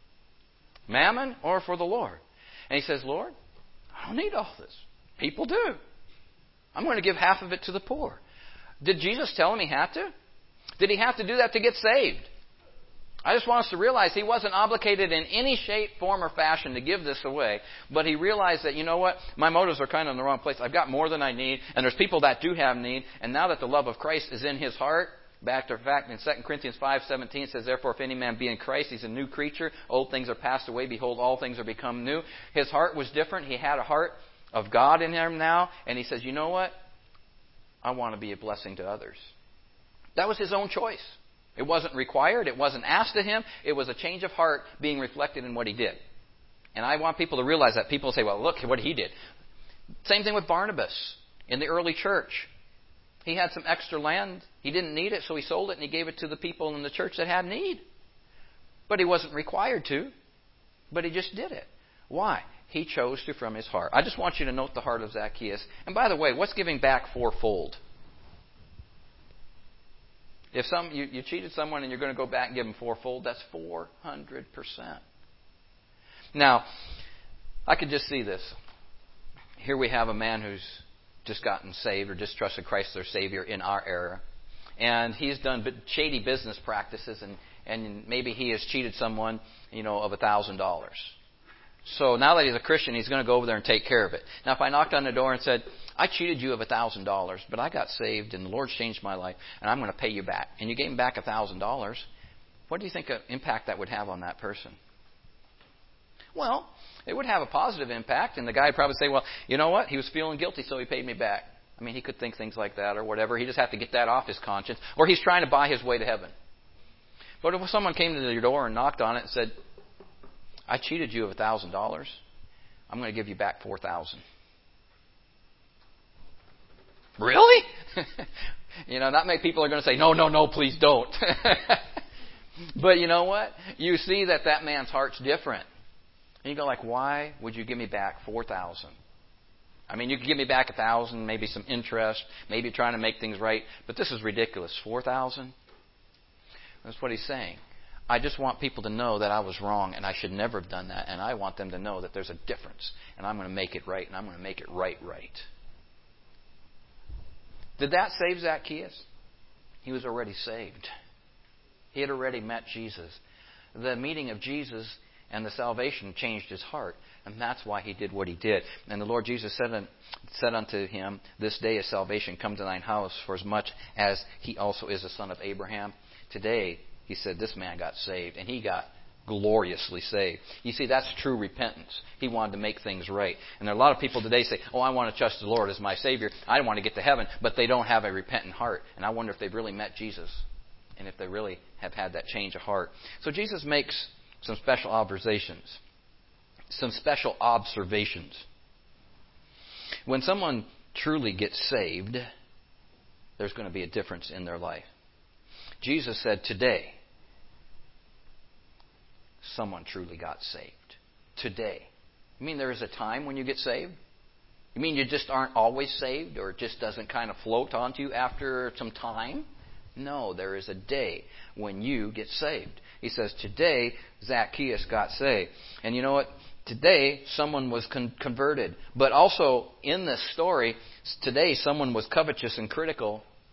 A: Mammon or for the Lord? And he says, Lord, I don't need all this. People do. I'm going to give half of it to the poor. Did Jesus tell him he had to? Did he have to do that to get saved? I just want us to realize he wasn't obligated in any shape, form, or fashion to give this away. But he realized that, you know what? My motives are kind of in the wrong place. I've got more than I need. And there's people that do have need. And now that the love of Christ is in his heart, back to the fact in Second Corinthians five seventeen, it says, Therefore, if any man be in Christ, he's a new creature. Old things are passed away. Behold, all things are become new. His heart was different. He had a heart of God in him now. And he says, you know what? I want to be a blessing to others. That was his own choice. It wasn't required. It wasn't asked of him. It was a change of heart being reflected in what he did. And I want people to realize that. People say, well, look what he did. Same thing with Barnabas in the early church. He had some extra land. He didn't need it, so he sold it and he gave it to the people in the church that had need. But he wasn't required to. But he just did it. Why? He chose to from his heart. I just want you to note the heart of Zacchaeus. And by the way, what's giving back fourfold? If some you, you cheated someone and you're going to go back and give them fourfold, that's four hundred percent. Now, I could just see this. Here we have a man who's just gotten saved or just trusted Christ as their Savior in our era. And he's done shady business practices, and, and maybe he has cheated someone, you know, of one thousand dollars. So now that he's a Christian, he's going to go over there and take care of it. Now, if I knocked on the door and said, I cheated you of one thousand dollars, but I got saved and the Lord's changed my life, and I'm going to pay you back, and you gave him back one thousand dollars, what do you think an impact that would have on that person? Well, it would have a positive impact, and the guy would probably say, well, you know what? He was feeling guilty, so he paid me back. I mean, he could think things like that or whatever. He just had to get that off his conscience. Or he's trying to buy his way to heaven. But if someone came to your door and knocked on it and said, I cheated you of one thousand dollars, I'm going to give you back four thousand dollars. Really? You know, not many people are going to say, no, no, no, please don't. But you know what? You see that that man's heart's different. And you go like, why would you give me back four thousand dollars? I mean, you could give me back one thousand dollars, maybe some interest, maybe trying to make things right. But this is ridiculous. four thousand dollars? That's what he's saying. I just want people to know that I was wrong and I should never have done that. And I want them to know that there's a difference. And I'm going to make it right. And I'm going to make it right, right. Did that save Zacchaeus? He was already saved. He had already met Jesus. The meeting of Jesus and the salvation changed his heart. And that's why he did what he did. And the Lord Jesus said, said unto him, This day is salvation come to thine house, for as much as he also is a son of Abraham. Today, he said, this man got saved, and he got gloriously saved. You see, that's true repentance. He wanted to make things right. And there are a lot of people today say, oh, I want to trust the Lord as my Savior. I want to get to heaven, but they don't have a repentant heart. And I wonder if they've really met Jesus and if they really have had that change of heart. So Jesus makes some special observations. Some special observations. When someone truly gets saved, there's going to be a difference in their life. Jesus said, today, someone truly got saved. Today. You mean there is a time when you get saved? You mean you just aren't always saved, or it just doesn't kind of float onto you after some time? No, there is a day when you get saved. He says, today, Zacchaeus got saved. And you know what? Today, someone was con- converted. But also, in this story, today, someone was covetous and critical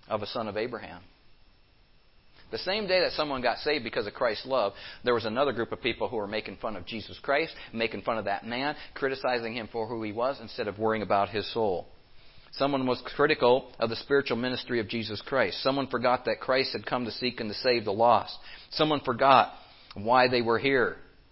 A: of a son of Abraham. The same day that someone got saved because of Christ's love, there was another group of people who were making fun of Jesus Christ, making fun of that man, criticizing him for who he was instead of worrying about his soul. Someone was critical of the spiritual ministry of Jesus Christ. Someone forgot that Christ had come to seek and to save the lost. Someone forgot why they were here.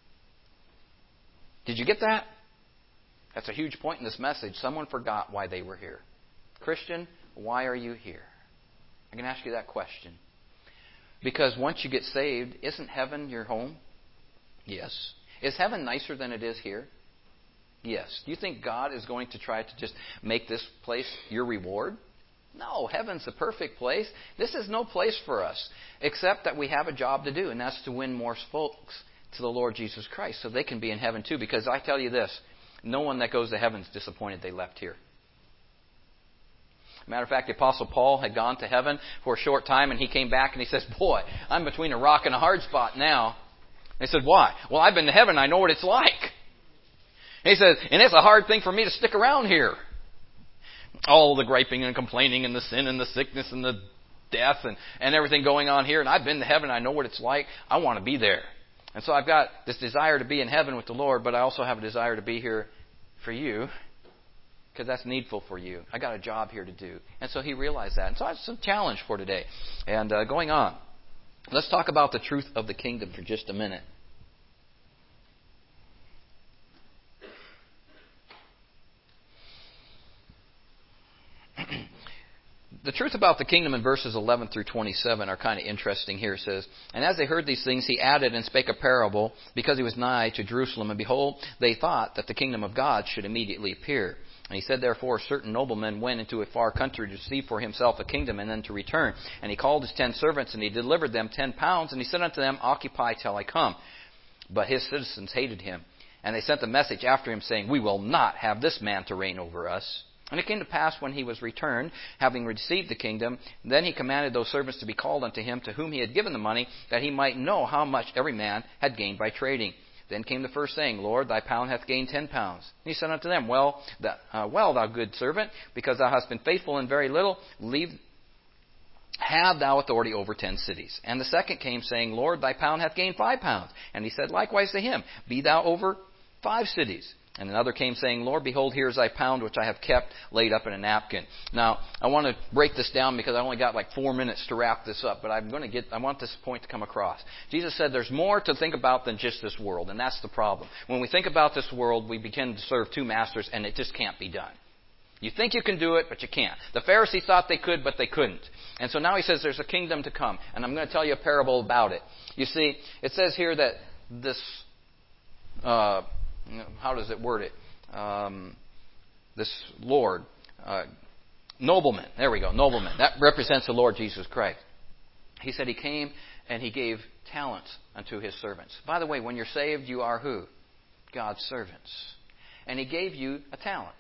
A: Did you get that? That's a huge point in this message. Someone forgot why they were here. Christian, why are you here? I can ask you that question. Because once you get saved, isn't heaven your home? Yes. Is heaven nicer than it is here? Yes. Do you think God is going to try to just make this place your reward? No. Heaven's the perfect place. This is no place for us, except that we have a job to do, and that's to win more folks to the Lord Jesus Christ so they can be in heaven too. Because I tell you this, no one that goes to heaven is disappointed they left here. Matter of fact, the Apostle Paul had gone to heaven for a short time, and he came back and he says, boy, I'm between a rock and a hard spot now. They said, why? Well, I've been to heaven. I know what it's like. And he says, and it's a hard thing for me to stick around here. All the griping and complaining and the sin and the sickness and the death and, and everything going on here. And I've been to heaven. I know what it's like. I want to be there. And so I've got this desire to be in heaven with the Lord, but I also have a desire to be here for you. Because that's needful for you. I got a job here to do. And so he realized that. And so that's a challenge for today. And uh, going on, let's talk about the truth of the kingdom for just a minute. The truth about the kingdom in verses eleven through twenty-seven are kind of interesting here. It says, and as they heard these things, he added and spake a parable, because he was nigh to Jerusalem. And behold, they thought that the kingdom of God should immediately appear. And he said, therefore, a certain nobleman went into a far country to receive for himself a kingdom, and then to return. And he called his ten servants, and he delivered them ten pounds. And he said unto them, occupy till I come. But his citizens hated him. And they sent a message after him, saying, we will not have this man to reign over us. And it came to pass, when he was returned, having received the kingdom, then he commanded those servants to be called unto him, to whom he had given the money, that he might know how much every man had gained by trading. Then came the first, saying, Lord, thy pound hath gained ten pounds. And he said unto them, Well, that, uh, well, thou good servant, because thou hast been faithful in very little, leave, have thou authority over ten cities. And the second came, saying, Lord, thy pound hath gained five pounds. And he said likewise to him, Be thou over five cities. And another came, saying, Lord, behold, here is thy pound, which I have kept laid up in a napkin. Now, I want to break this down because I only got like four minutes to wrap this up, but I'm going to get, I want this point to come across. Jesus said there's more to think about than just this world, and that's the problem. When we think about this world, we begin to serve two masters, and it just can't be done. You think you can do it, but you can't. The Pharisees thought they could, but they couldn't. And so now he says there's a kingdom to come, and I'm going to tell you a parable about it. You see, it says here that this, uh, how does it word it? Um, this Lord, uh, nobleman, there we go, nobleman. That represents the Lord Jesus Christ. He said he came and he gave talents unto his servants. By the way, when you're saved, you are who? God's servants. And he gave you a talent.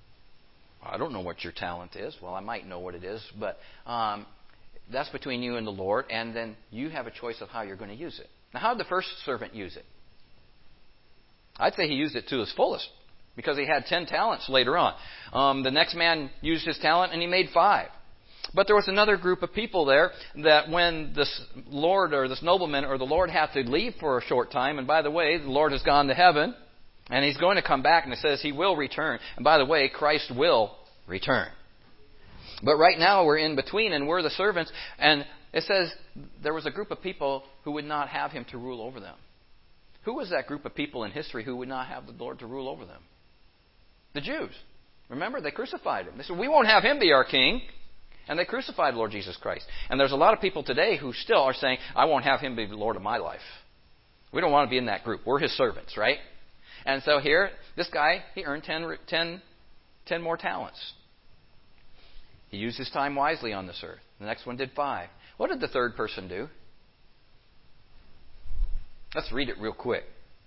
A: I don't know what your talent is. Well, I might know what it is, but um, that's between you and the Lord, and then you have a choice of how you're going to use it. Now, how did the first servant use it? I'd say he used it to his fullest, because he had ten talents later on. Um, the next man used his talent, and he made five. But there was another group of people there that when this Lord or this nobleman or the Lord had to leave for a short time, and by the way, the Lord has gone to heaven, and he's going to come back, and it says he will return. And by the way, Christ will return. But right now we're in between, and we're the servants, and it says there was a group of people who would not have him to rule over them. Who was that group of people in history who would not have the Lord to rule over them? The Jews. Remember, they crucified him. They said, we won't have him be our king. And they crucified Lord Jesus Christ. And there's a lot of people today who still are saying, I won't have him be the Lord of my life. We don't want to be in that group. We're his servants, right? And so here, this guy, he earned ten, ten, ten more talents. He used his time wisely on this earth. The next one did five. What did the third person do? Let's read it real quick.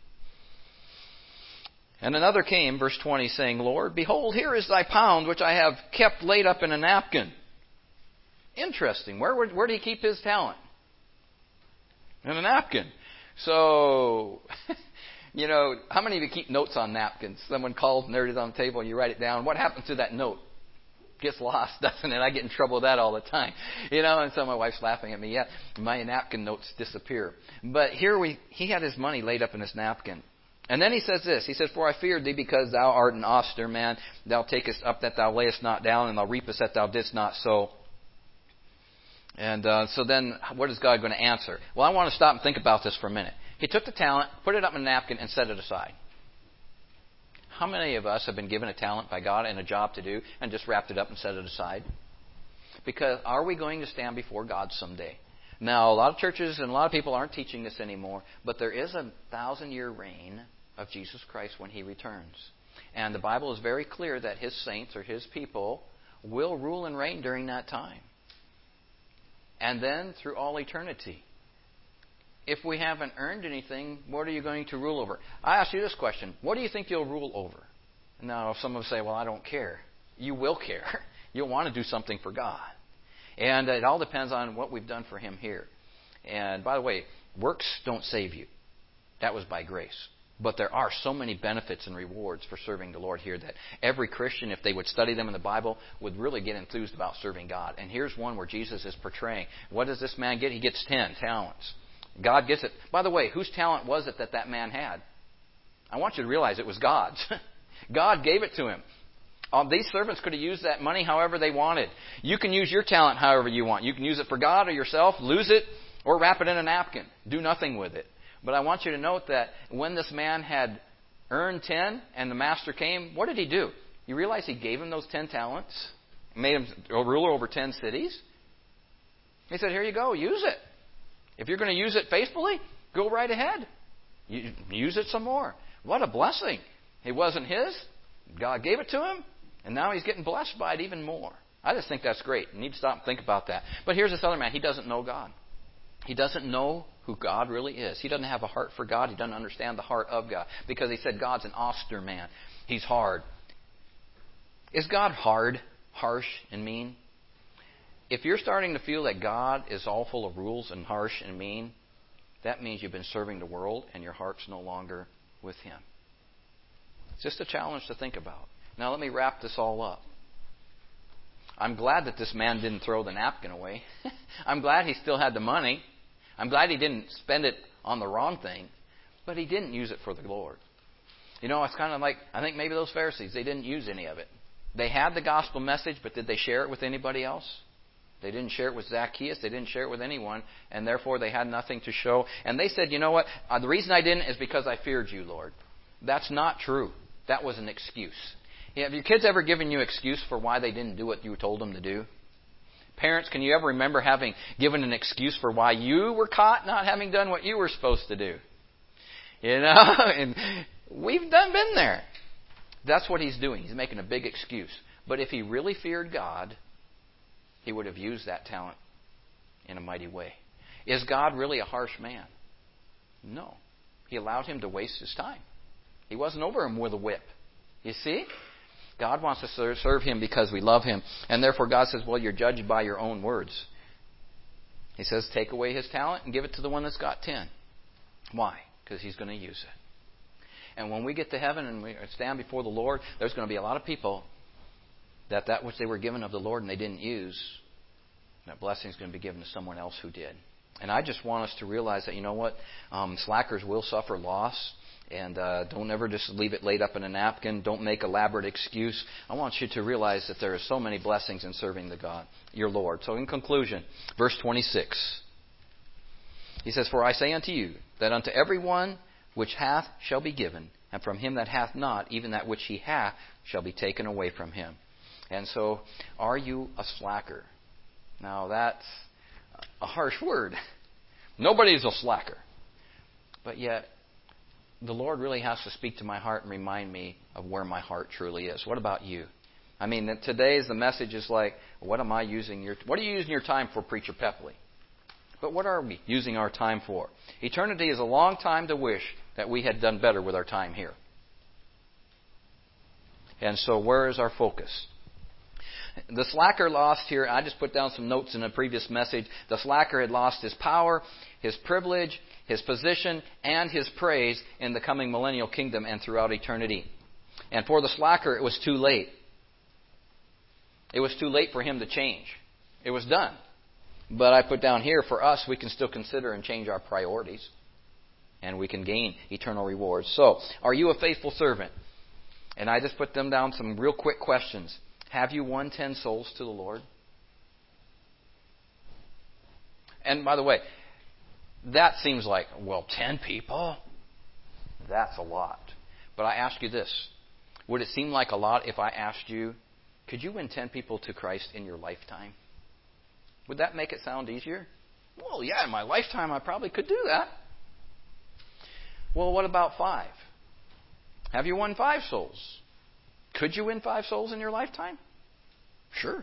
A: And another came, verse twenty, saying, Lord, behold, here is thy pound, which I have kept laid up in a napkin. Interesting. Where, where, where did he keep his talent? In a napkin. So, you know, how many of you keep notes on napkins? Someone calls and there it is on the table and you write it down. What happens to that note? gets lost, doesn't it? I get in trouble with that all the time. You know, and so my wife's laughing at me. Yeah, my napkin notes disappear. But here we, he had his money laid up in his napkin. And then he says this. He says, for I feared thee because thou art an austere man. Thou takest up that thou layest not down, and thou reapest that thou didst not sow. And uh, so then what is God going to answer? Well, I want to stop and think about this for a minute. He took the talent, put it up in a napkin, and set it aside. How many of us have been given a talent by God and a job to do and just wrapped it up and set it aside? Because are we going to stand before God someday? Now, a lot of churches and a lot of people aren't teaching this anymore, but there is a thousand-year reign of Jesus Christ when He returns. And the Bible is very clear that His saints or His people will rule and reign during that time. And then through all eternity. If we haven't earned anything, what are you going to rule over? I ask you this question. What do you think you'll rule over? Now, some will say, well, I don't care. You will care. You'll want to do something for God. And it all depends on what we've done for Him here. And by the way, works don't save you. That was by grace. But there are so many benefits and rewards for serving the Lord here that every Christian, if they would study them in the Bible, would really get enthused about serving God. And here's one where Jesus is portraying. What does this man get? He gets ten talents. God gets it. By the way, whose talent was it that that man had? I want you to realize it was God's. God gave it to him. Um, these servants could have used that money however they wanted. You can use your talent however you want. You can use it for God or yourself, lose it, or wrap it in a napkin. Do nothing with it. But I want you to note that when this man had earned ten and the master came, what did he do? You realize he gave him those ten talents? Made him a ruler over ten cities? He said, here you go, use it. If you're going to use it faithfully, go right ahead. Use it some more. What a blessing. It wasn't his. God gave it to him. And now he's getting blessed by it even more. I just think that's great. You need to stop and think about that. But here's this other man. He doesn't know God. He doesn't know who God really is. He doesn't have a heart for God. He doesn't understand the heart of God. Because he said God's an austere man. He's hard. Is God hard, harsh, and mean? If you're starting to feel that God is all full of rules and harsh and mean, that means you've been serving the world and your heart's no longer with Him. It's just a challenge to think about. Now let me wrap this all up. I'm glad that this man didn't throw the napkin away. I'm glad he still had the money. I'm glad he didn't spend it on the wrong thing. But he didn't use it for the Lord. You know, it's kind of like, I think maybe those Pharisees, they didn't use any of it. They had the gospel message, but did they share it with anybody else? They didn't share it with Zacchaeus. They didn't share it with anyone. And therefore, they had nothing to show. And they said, you know what? Uh, the reason I didn't is because I feared you, Lord. That's not true. That was an excuse. Yeah, have your kids ever given you an excuse for why they didn't do what you told them to do? Parents, can you ever remember having given an excuse for why you were caught not having done what you were supposed to do? You know? And we've done been there. That's what he's doing. He's making a big excuse. But if he really feared God, he would have used that talent in a mighty way. Is God really a harsh man? No. He allowed him to waste his time. He wasn't over him with a whip. You see? God wants to serve Him because we love Him. And therefore God says, well, you're judged by your own words. He says, take away his talent and give it to the one that's got ten. Why? Because He's going to use it. And when we get to heaven and we stand before the Lord, there's going to be a lot of people that that which they were given of the Lord and they didn't use, that blessing is going to be given to someone else who did. And I just want us to realize that, you know what, um, slackers will suffer loss. And uh, don't ever just leave it laid up in a napkin. Don't make elaborate excuse. I want you to realize that there are so many blessings in serving the God, your Lord. So in conclusion, verse twenty-six. He says, for I say unto you, that unto every one which hath shall be given, and from him that hath not, even that which he hath shall be taken away from him. And so, are you a slacker? Now that's a harsh word. Nobody's a slacker. But yet, the Lord really has to speak to my heart and remind me of where my heart truly is. What about you? I mean, today's the message is like, what am I using your, what are you using your time for, Preacher Pepley? But what are we using our time for? Eternity is a long time to wish that we had done better with our time here. And so where is our focus? The slacker lost here, I just put down some notes in a previous message. The slacker had lost his power, his privilege, his position, and his praise in the coming millennial kingdom and throughout eternity. And for the slacker, it was too late. It was too late for him to change. It was done. But I put down here, for us, we can still consider and change our priorities. And we can gain eternal rewards. So, are you a faithful servant? And I just put them down some real quick questions. Have you won ten souls to the Lord? And by the way, that seems like, well, ten people? That's a lot. But I ask you this. Would it seem like a lot if I asked you, could you win ten people to Christ in your lifetime? Would that make it sound easier? Well, yeah, in my lifetime I probably could do that. Well, what about five? Have you won five souls? Could you win five souls in your lifetime? Sure.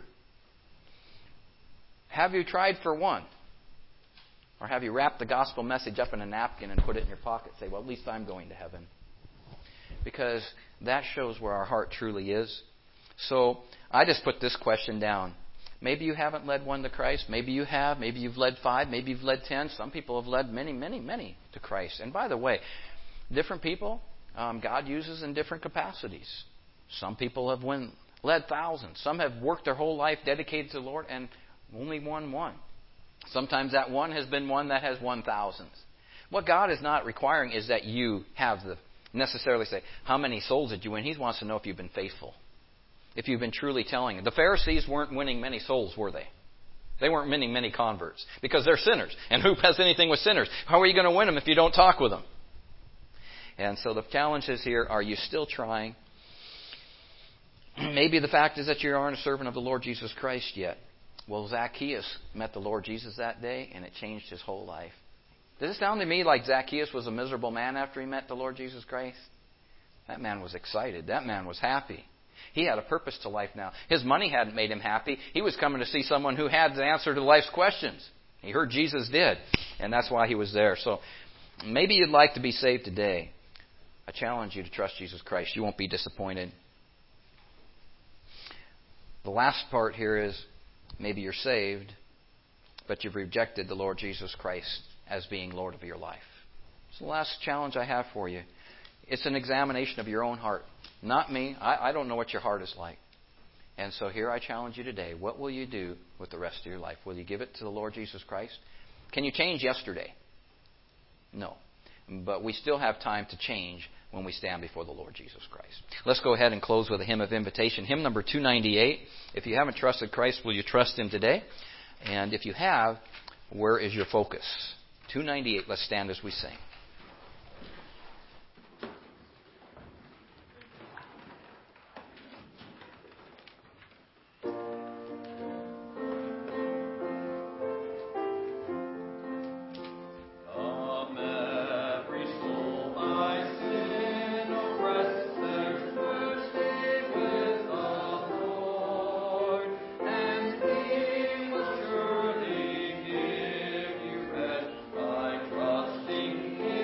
A: Have you tried for one? Or have you wrapped the gospel message up in a napkin and put it in your pocket and say, well, at least I'm going to heaven? Because that shows where our heart truly is. So I just put this question down. Maybe you haven't led one to Christ. Maybe you have. Maybe you've led five. Maybe you've led ten. Some people have led many, many, many to Christ. And by the way, different people um, God uses in different capacities. Some people have win, led thousands. Some have worked their whole life dedicated to the Lord and only won one. Sometimes that one has been one that has won thousands. What God is not requiring is that you have the necessarily say, how many souls did you win? He wants to know if you've been faithful. If you've been truly telling. The Pharisees weren't winning many souls, were they? They weren't winning many converts because they're sinners. And who has anything with sinners? How are you going to win them if you don't talk with them? And so the challenge is here, are you still trying? Maybe the fact is that you aren't a servant of the Lord Jesus Christ yet. Well, Zacchaeus met the Lord Jesus that day, and it changed his whole life. Does it sound to me like Zacchaeus was a miserable man after he met the Lord Jesus Christ? That man was excited. That man was happy. He had a purpose to life now. His money hadn't made him happy. He was coming to see someone who had the answer to life's questions. He heard Jesus did, and that's why he was there. So maybe you'd like to be saved today. I challenge you to trust Jesus Christ. You won't be disappointed. The last part here is, maybe you're saved, but you've rejected the Lord Jesus Christ as being Lord of your life. It's the last challenge I have for you. It's an examination of your own heart. Not me. I, I don't know what your heart is like. And so here I challenge you today. What will you do with the rest of your life? Will you give it to the Lord Jesus Christ? Can you change yesterday? No. But we still have time to change when we stand before the Lord Jesus Christ. Let's go ahead and close with a hymn of invitation. Hymn number two ninety-eight. If you haven't trusted Christ, will you trust Him today? And if you have, where is your focus? two ninety-eight. Let's stand as we sing.
B: Surely give you rest by trusting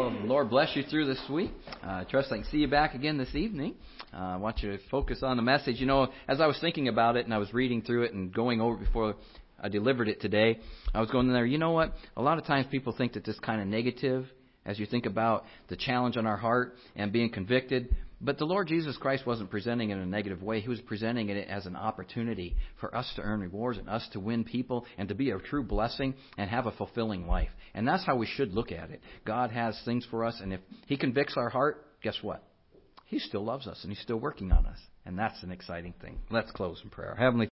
A: Well, Lord bless you through this week. Uh, I trust I can see you back again this evening. Uh, I want you to focus on the message. You know, as I was thinking about it and I was reading through it and going over it before I delivered it today, I was going in there, you know what? A lot of times people think that this kind of negative as you think about the challenge on our heart and being convicted. But the Lord Jesus Christ wasn't presenting it in a negative way. He was presenting it as an opportunity for us to earn rewards and us to win people and to be a true blessing and have a fulfilling life. And that's how we should look at it. God has things for us, and if He convicts our heart, guess what? He still loves us, and He's still working on us. And that's an exciting thing. Let's close in prayer. Heavenly